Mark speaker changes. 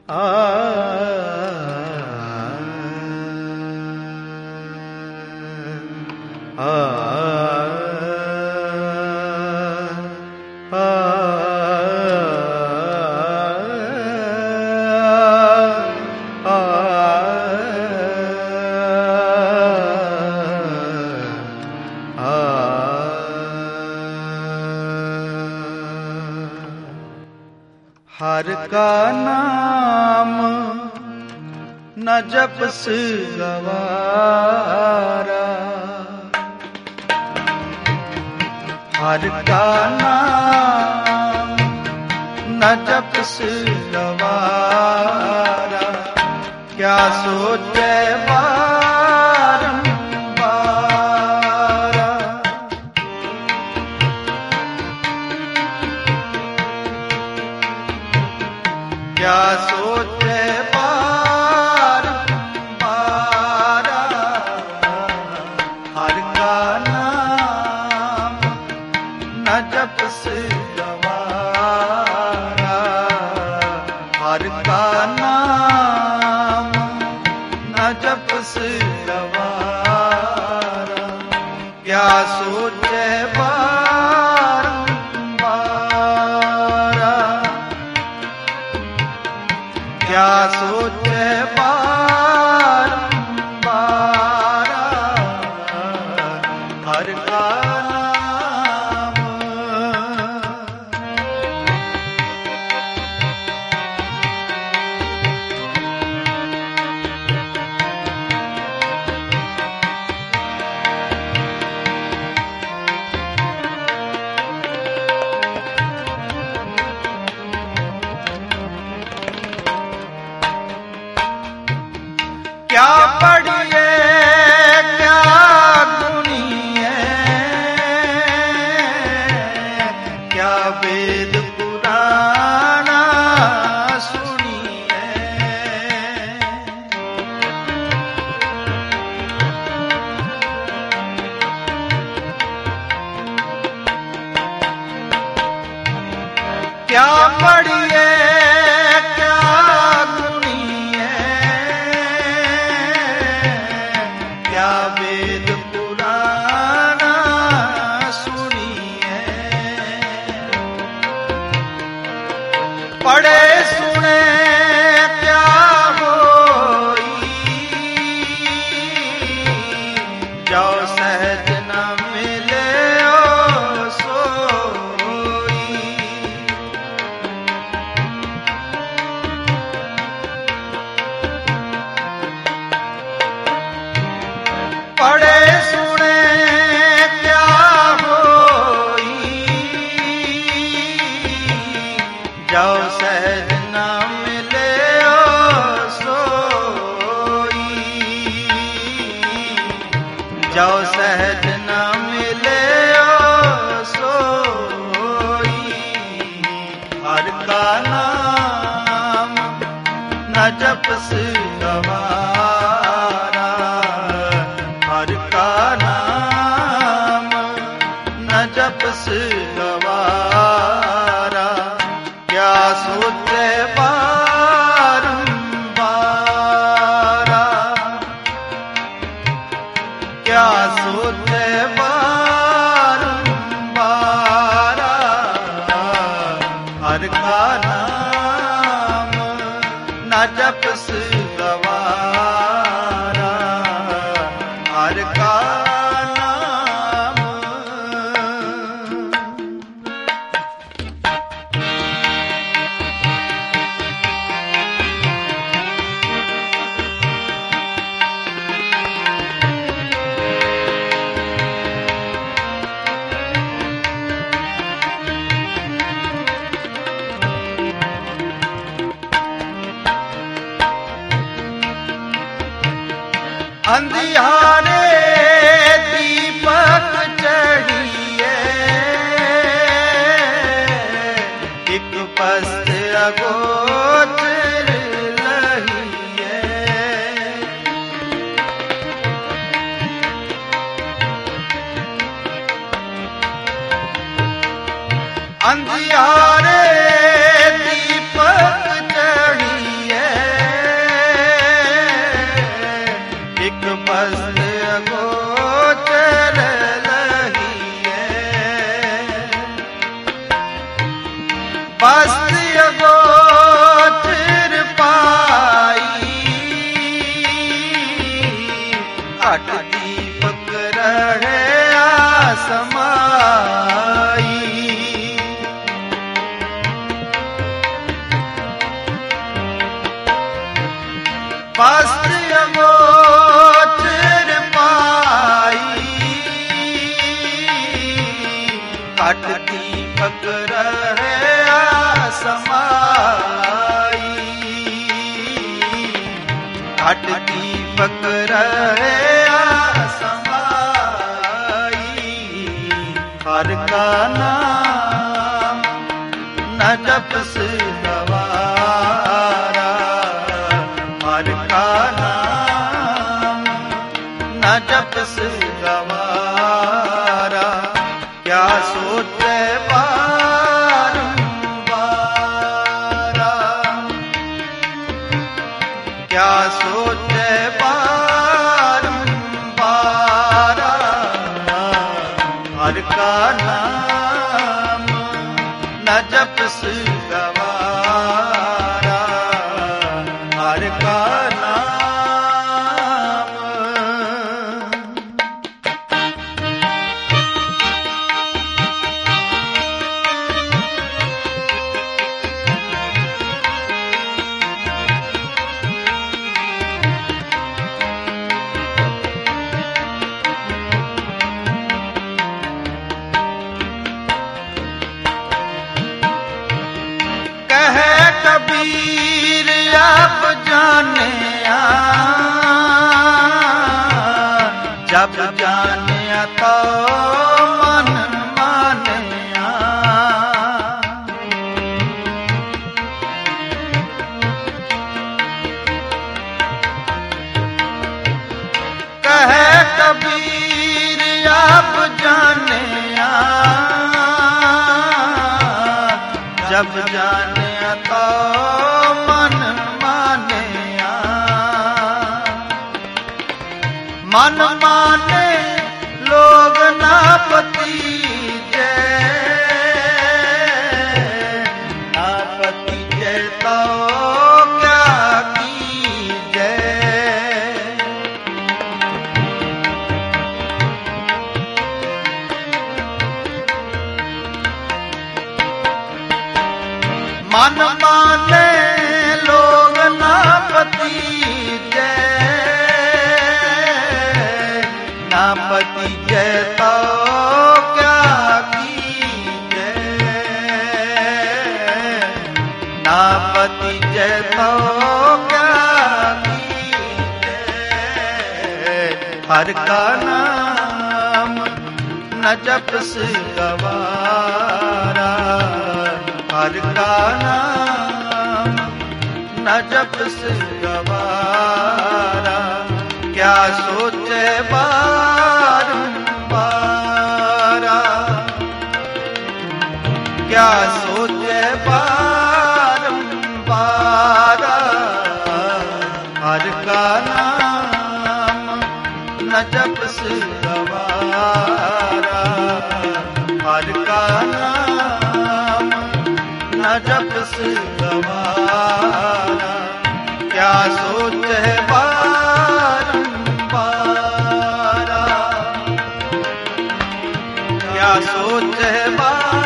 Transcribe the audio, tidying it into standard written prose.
Speaker 1: हर का नाम न जपस गवारा, हर का नाम न जपस गवारा, क्या सोचे बारंबारा, क्या सोचे बारंबारा, हर का नाम न जपस गवारा, हर का नाम न जपस गवारा, क्या सोचे बारंबारा, क्या सोचे बारंबारा, हर का नाम। क्या पढ़िए क्या गुनिए, क्या वेद पुराना सुनिए, क्या पढ़िए क्या गुनिए, क्या वेद पुराना सुनिए, पढ़े सुने क्या होई, जो सहज न मिले ओ सोई, पढ़े सुने क्या होई, जो सहज न मिले ओ सोई, जो सहज न मिले ओ सोई, हर का नाम न जपस गवारा, हर का नाम न जपस गवारा, क्या सोचे बारंबारा, क्या सोचे बारंबारा, हर का नाम न जपस गवारा, हर का नाम। अंधियारे दीपक चढ़िए, एक पस्त अगोचर लहिए, अंधियारे दीपक चढ़िए, बस्ती गोचर पाई, घट दीपक रहे आसमाई। बस्ती गोचर पाई, घट दीपक रहे समाई। घट दीपक रहे समाई। हर का नाम न जपस गवारा, हर का नाम न जपस गवारा। क्या सोचे क्या सोचे बारंबार, हर का नाम न जपस गवारा, हर का नाम। कबीर अब जाने जब जाने तो मन माने। कहे कबीर अब जाने जब जाने तो मन माने। मन माने लोग ना पति जय, ना पति जय तो क्या कीजे। मन माने लोग ना पति जय, ना पति जय तो क्या कीजे। ना पति जय तो क्या कीजे। हर का नाम न जपस गवारा, हर का नाम न जपस गवारा। क्या सोचे बारंबारा, क्या सोचे बारंबारा। हर का नाम न जपस गवारा, हर का नाम न जपस गवारा। क्या सोचे बारंबारा, क्या सोचे बारंबारा।